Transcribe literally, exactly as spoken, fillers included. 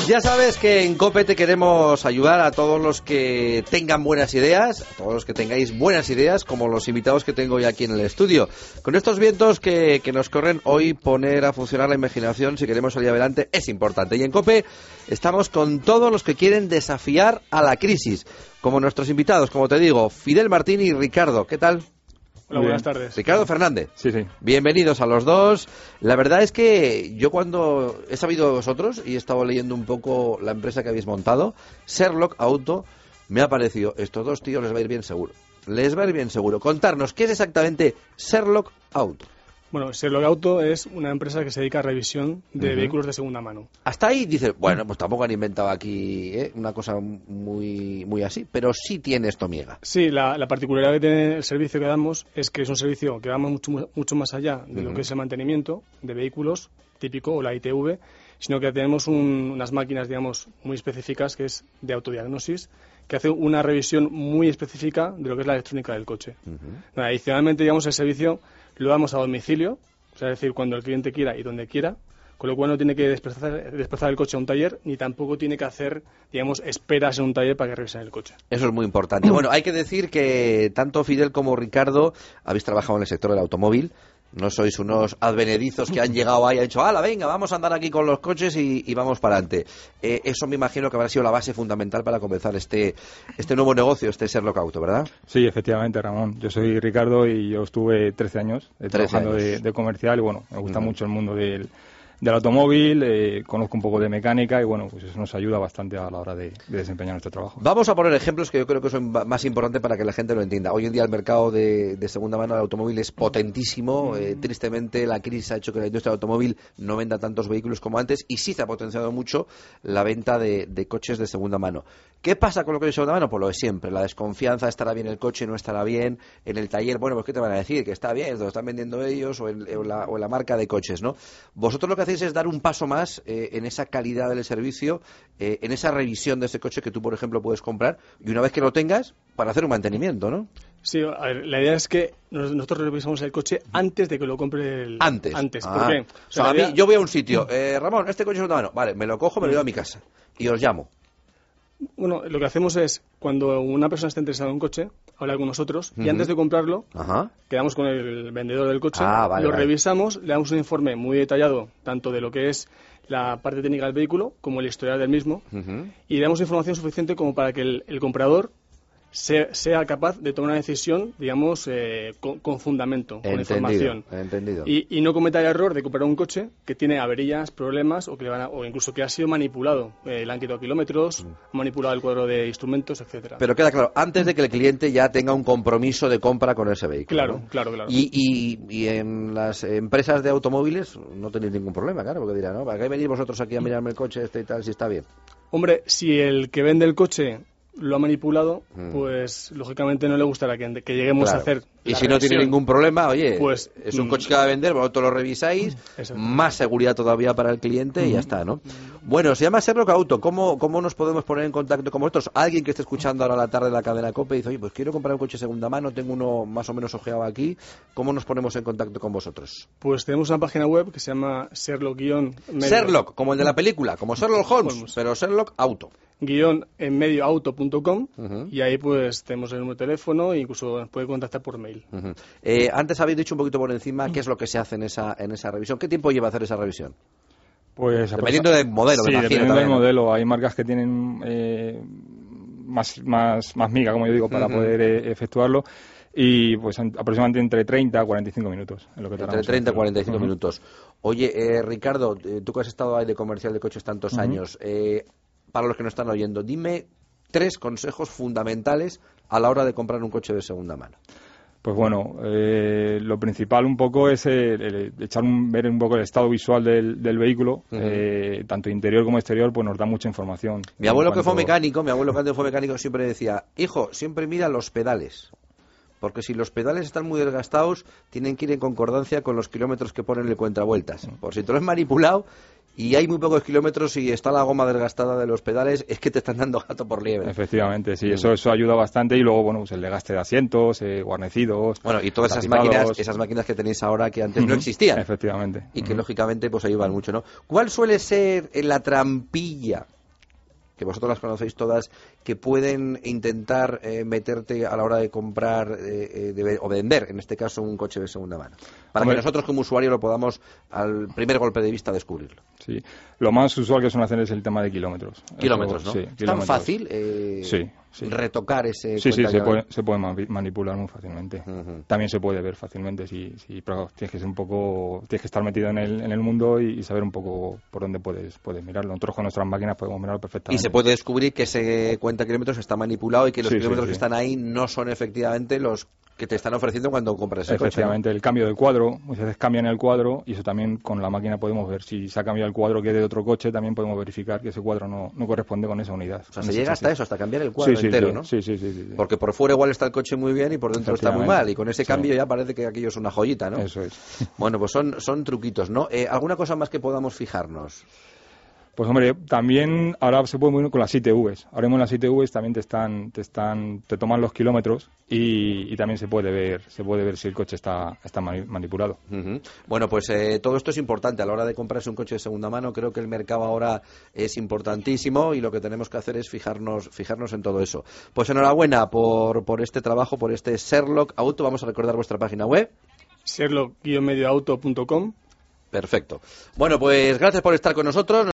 Ya sabes que en COPE te queremos ayudar a todos los que tengan buenas ideas, a todos los que tengáis buenas ideas, como los invitados que tengo hoy aquí en el estudio. Con estos vientos que, que nos corren hoy, poner a funcionar la imaginación si queremos salir adelante es importante. Y en COPE estamos con todos los que quieren desafiar a la crisis, como nuestros invitados, como te digo, Fidel Martín y Ricardo. ¿Qué tal? Hola, buenas tardes. Ricardo Fernández. Sí, sí. Bienvenidos a los dos. La verdad es que yo cuando he sabido de vosotros y he estado leyendo un poco la empresa que habéis montado, Sherlock Auto, me ha parecido, estos dos tíos les va a ir bien seguro. Les va a ir bien seguro. Contarnos, ¿qué es exactamente Sherlock Auto? Bueno, Sherlock Auto es una empresa que se dedica a revisión de uh-huh. vehículos de segunda mano. Hasta ahí dices, bueno, pues tampoco han inventado aquí ¿eh? una cosa muy muy así, pero sí tiene esto miega. Sí, la, la particularidad que tiene el servicio que damos es que es un servicio que va mucho, mucho más allá de uh-huh. lo que es el mantenimiento de vehículos típico o la I T V, sino que tenemos un, unas máquinas, digamos, muy específicas, que es de autodiagnosis, que hace una revisión muy específica de lo que es la electrónica del coche. Uh-huh. Adicionalmente, digamos, el servicio lo damos a domicilio, o sea, es decir, cuando el cliente quiera y donde quiera, con lo cual no tiene que desplazar, desplazar el coche a un taller, ni tampoco tiene que hacer, digamos, esperas en un taller para que revisen el coche. Eso es muy importante. Bueno, hay que decir que tanto Fidel como Ricardo habéis trabajado en el sector del automóvil. No sois unos advenedizos que han llegado ahí y han dicho, ¡hala, venga, vamos a andar aquí con los coches y, y vamos para adelante! Eh, eso me imagino que habrá sido la base fundamental para comenzar este este nuevo negocio, este Sherlock Auto, ¿verdad? Sí, efectivamente, Ramón. Yo soy Ricardo y yo estuve trece años eh, trabajando años. De, de comercial y, bueno, me gusta uh-huh. mucho el mundo del... del automóvil, eh, conozco un poco de mecánica y bueno, pues eso nos ayuda bastante a la hora de, de desempeñar nuestro trabajo. Vamos a poner ejemplos que yo creo que son más importantes para que la gente lo entienda. Hoy en día el mercado de, de segunda mano del automóvil es potentísimo. Eh, tristemente la crisis ha hecho que la industria del automóvil no venda tantos vehículos como antes y sí se ha potenciado mucho la venta de, de coches de segunda mano. ¿Qué pasa con los coches de segunda mano? Pues lo de siempre, la desconfianza, estará bien el coche, no estará bien, en el taller, bueno, pues ¿qué te van a decir? Que está bien, lo están vendiendo ellos o en, o en, la, o en la marca de coches, ¿no? Vosotros lo que hacéis es dar un paso más eh, en esa calidad del servicio, eh, en esa revisión de ese coche que tú, por ejemplo, puedes comprar y una vez que lo tengas, para hacer un mantenimiento, ¿no? Sí, a ver, la idea es que nosotros revisamos el coche antes de que lo compre el... Antes. Antes, ah. ¿por qué? O sea, o sea, a mí, yo voy a un sitio, eh, Ramón, este coche es segunda mano, vale, me lo cojo, me lo llevo a mi casa y os llamo. Bueno, lo que hacemos es, cuando una persona está interesada en un coche, habla con nosotros uh-huh. y antes de comprarlo, Ajá. quedamos con el vendedor del coche, ah, vale, lo vale. revisamos, le damos un informe muy detallado, tanto de lo que es la parte técnica del vehículo como el historial del mismo, uh-huh. y le damos información suficiente como para que el, el comprador sea, sea capaz de tomar una decisión, digamos, eh, con, con fundamento, entendido, con información. Entendido. Y, y no cometa el error de comprar un coche que tiene averías, problemas, o que le van a, o incluso que ha sido manipulado. Eh, le han quitado kilómetros, uh-huh. ha manipulado el cuadro de instrumentos, etcétera. Pero queda claro, antes de que el cliente ya tenga un compromiso de compra con ese vehículo. Claro, ¿no? claro, claro. Y, y, y en las empresas de automóviles no tenéis ningún problema, claro, porque dirán, ¿no? ¿Para qué venís vosotros aquí a mirarme el coche este y tal, si está bien? Hombre, si el que vende el coche lo ha manipulado, mm. pues lógicamente no le gustará que, que lleguemos claro. a hacer. Y si no tiene ningún problema, oye, pues, es un coche que va a vender, vosotros lo revisáis, más seguridad todavía para el cliente y ya está, ¿no? Bueno, se llama Sherlock Auto. ¿Cómo, ¿Cómo nos podemos poner en contacto con vosotros? Alguien que esté escuchando ahora a la tarde la cadena COPE y dice, oye, pues quiero comprar un coche de segunda mano, tengo uno más o menos ojeado aquí. ¿Cómo nos ponemos en contacto con vosotros? Pues tenemos una página web que se llama Sherlock Sherlock, como el de la película, como Sherlock Holmes, Holmes. pero Sherlock Auto. guión en medio auto punto com uh-huh. y ahí pues tenemos el número de teléfono e incluso nos puede contactar por mail. Uh-huh. Eh, antes habéis dicho un poquito por encima uh-huh. qué es lo que se hace en esa en esa revisión. ¿Qué tiempo lleva hacer esa revisión? Pues dependiendo del modelo, sí, me imagino, dependiendo también. del modelo. Hay marcas que tienen eh, más, más, más miga, como yo digo, para uh-huh. poder eh, efectuarlo. Y pues aproximadamente entre treinta a cuarenta y cinco minutos. En lo que entre treinta a cuarenta y cinco uh-huh. minutos. Oye, eh, Ricardo, eh, tú que has estado ahí de comercial de coches tantos uh-huh. años, eh, para los que nos están oyendo, dime tres consejos fundamentales a la hora de comprar un coche de segunda mano. Pues bueno, eh, lo principal un poco es el, el echar un, ver un poco el estado visual del, del vehículo, uh-huh. eh, tanto interior como exterior, pues nos da mucha información. Mi abuelo cuanto... que fue mecánico, mi abuelo que antes fue mecánico siempre decía, hijo, siempre mira los pedales. Porque si los pedales están muy desgastados, tienen que ir en concordancia con los kilómetros que ponen el cuentavueltas. Por si te lo has manipulado y hay muy pocos kilómetros y está la goma desgastada de los pedales, es que te están dando gato por liebre. Efectivamente, sí, eso eso ayuda bastante. Y luego, bueno, pues el desgaste de asientos, eh, guarnecidos... Bueno, y todas esas máquinas, esas máquinas que tenéis ahora que antes uh-huh. no existían. Efectivamente. Y que, uh-huh. lógicamente, pues ayudan mucho, ¿no? ¿Cuál suele ser la trampilla que vosotros las conocéis todas, que pueden intentar eh, meterte a la hora de comprar eh, de, o vender, en este caso, un coche de segunda mano? Para Hombre, que nosotros como usuarios lo podamos al primer golpe de vista descubrirlo. Sí, lo más usual que suelen hacer es el tema de kilómetros. Kilómetros, Eso, ¿no? Sí, ¿Es kilómetros. tan fácil eh, sí, sí. retocar ese Sí, sí, se que... puede, se puede manipular muy fácilmente. Uh-huh. También se puede ver fácilmente, sí, sí, pero tienes que ser un poco, tienes que estar metido en el, en el mundo y, y saber un poco por dónde puedes, puedes mirarlo. Nosotros con nuestras máquinas podemos mirarlo perfectamente. Y se puede descubrir que ese cuenta kilómetros está manipulado y que los sí, kilómetros sí, sí. que están ahí no son efectivamente los que te están ofreciendo cuando compras ese Efectivamente, coche, ¿no? El cambio del cuadro, muchas veces cambian el cuadro y eso también con la máquina podemos ver. Si se ha cambiado el cuadro que es de otro coche, también podemos verificar que ese cuadro no, no corresponde con esa unidad. O sea, se llega hasta eso, hasta cambiar el cuadro sí, sí, entero, sí, ¿no? Sí, sí, sí, sí, sí. Porque por fuera igual está el coche muy bien y por dentro está muy mal, y con ese cambio sí. ya parece que aquello es una joyita, ¿no? Eso es. Bueno, pues son, son truquitos, ¿no? Eh, ¿Alguna cosa más que podamos fijarnos? Pues hombre, también ahora se puede muy bien con las I T Vs. Ahora mismo en las I T Vs también te están, te están, te toman los kilómetros y, y también se puede ver, se puede ver si el coche está, está manipulado. Uh-huh. Bueno, pues eh, todo esto es importante a la hora de comprarse un coche de segunda mano. Creo que el mercado ahora es importantísimo y lo que tenemos que hacer es fijarnos, fijarnos en todo eso. Pues enhorabuena por, por este trabajo, por este Sherlock Auto. Vamos a recordar vuestra página web. Sherlock guion medio auto punto com. Perfecto. Bueno, pues gracias por estar con nosotros.